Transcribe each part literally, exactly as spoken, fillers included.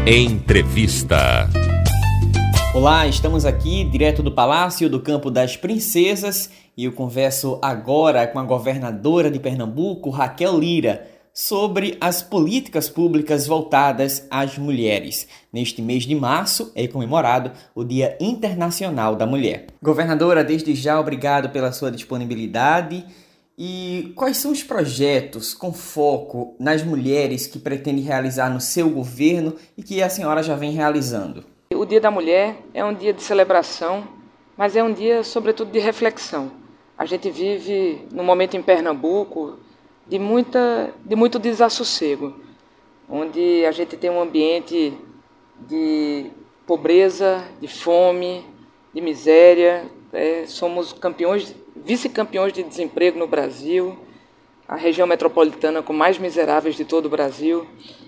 Entrevista. Olá, estamos aqui direto do Palácio do Campo das Princesas e eu converso agora com a governadora de Pernambuco, Raquel Lira, sobre as políticas públicas voltadas às mulheres. Neste mês de março é comemorado o Dia Internacional da Mulher. Governadora, desde já obrigado pela sua disponibilidade. E quais são os projetos com foco nas mulheres que pretende realizar no seu governo e que a senhora já vem realizando? O Dia da Mulher é um dia de celebração, mas é um dia, sobretudo, de reflexão. A gente vive num momento em Pernambuco de, muita, de muito desassossego, onde a gente tem um ambiente de pobreza, de fome, de miséria. É, somos campeões, vice-campeões de desemprego no Brasil, a região metropolitana com mais miseráveis de todo o Brasil.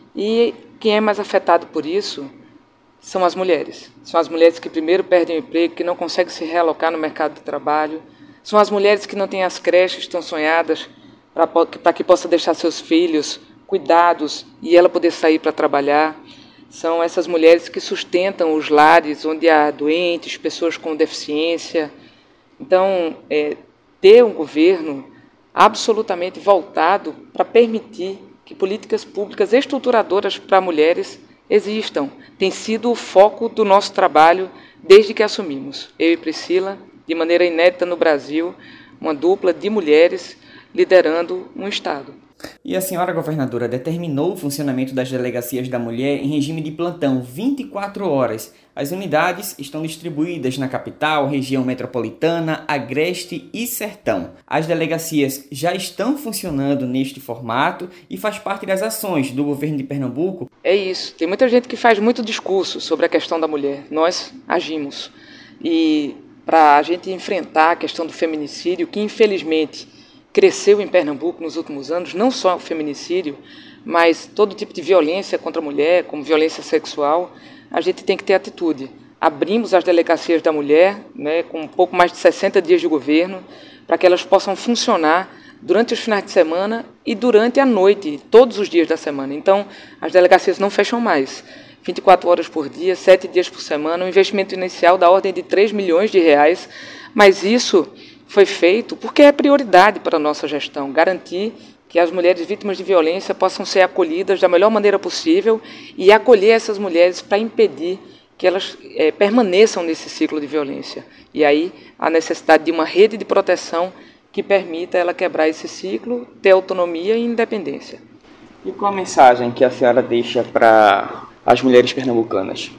E quem é mais afetado por isso são as mulheres. São as mulheres que primeiro perdem o emprego, que não conseguem se realocar no mercado de trabalho. São as mulheres que não têm as creches tão sonhadas para que possa deixar seus filhos cuidados e ela poder sair para trabalhar. São essas mulheres que sustentam os lares onde há doentes, pessoas com deficiência. Então, é, ter um governo absolutamente voltado para permitir que políticas públicas estruturadoras para mulheres existam. Tem sido o foco do nosso trabalho desde que assumimos. Eu e Priscila, de maneira inédita no Brasil, uma dupla de mulheres liderando um Estado. E a senhora governadora determinou o funcionamento das delegacias da mulher em regime de plantão vinte e quatro horas. As unidades estão distribuídas na capital, região metropolitana, agreste e sertão. As delegacias já estão funcionando neste formato e faz parte das ações do governo de Pernambuco. É isso. Tem muita gente que faz muito discurso sobre a questão da mulher. Nós agimos. E para a gente enfrentar a questão do feminicídio, que infelizmente cresceu em Pernambuco nos últimos anos, não só o feminicídio, mas todo tipo de violência contra a mulher, como violência sexual, a gente tem que ter atitude. Abrimos as delegacias da mulher, né, com um pouco mais de sessenta dias de governo, para que elas possam funcionar durante os finais de semana e durante a noite, todos os dias da semana. Então, as delegacias não fecham mais. vinte e quatro horas por dia, sete dias por semana, um investimento inicial da ordem de três milhões de reais, mas isso foi feito porque é prioridade para a nossa gestão, garantir que as mulheres vítimas de violência possam ser acolhidas da melhor maneira possível e acolher essas mulheres para impedir que elas é, permaneçam nesse ciclo de violência. E aí a necessidade de uma rede de proteção que permita ela quebrar esse ciclo, ter autonomia e independência. E qual a mensagem que a senhora deixa para as mulheres pernambucanas?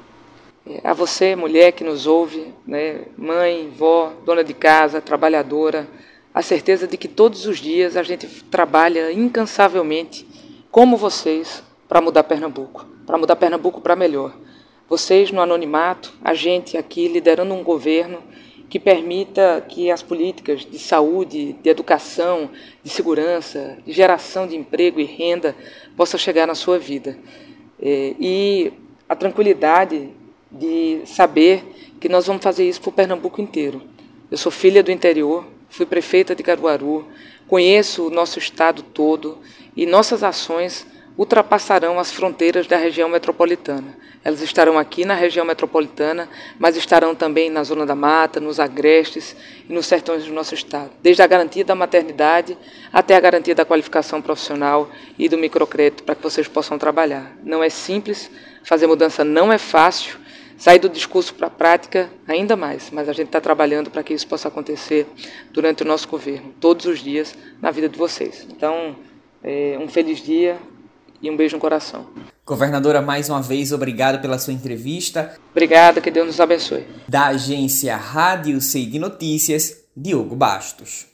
A você, mulher que nos ouve, né, mãe, vó, dona de casa, trabalhadora, a certeza de que todos os dias a gente trabalha incansavelmente, como vocês, para mudar Pernambuco, para mudar Pernambuco para melhor. Vocês no anonimato, a gente aqui liderando um governo que permita que as políticas de saúde, de educação, de segurança, de geração de emprego e renda possam chegar na sua vida. E a tranquilidade de saber que nós vamos fazer isso para o Pernambuco inteiro. Eu sou filha do interior, fui prefeita de Caruaru, conheço o nosso estado todo e nossas ações ultrapassarão as fronteiras da região metropolitana. Elas estarão aqui na região metropolitana, mas estarão também na Zona da Mata, nos agrestes e nos sertões do nosso estado. Desde a garantia da maternidade até a garantia da qualificação profissional e do microcrédito para que vocês possam trabalhar. Não é simples, fazer mudança não é fácil, sair do discurso para a prática ainda mais, mas a gente está trabalhando para que isso possa acontecer durante o nosso governo, todos os dias, na vida de vocês. Então, é, um feliz dia e um beijo no coração. Governadora, mais uma vez, obrigado pela sua entrevista. Obrigada, que Deus nos abençoe. Da agência Rádio C de Notícias, Diogo Bastos.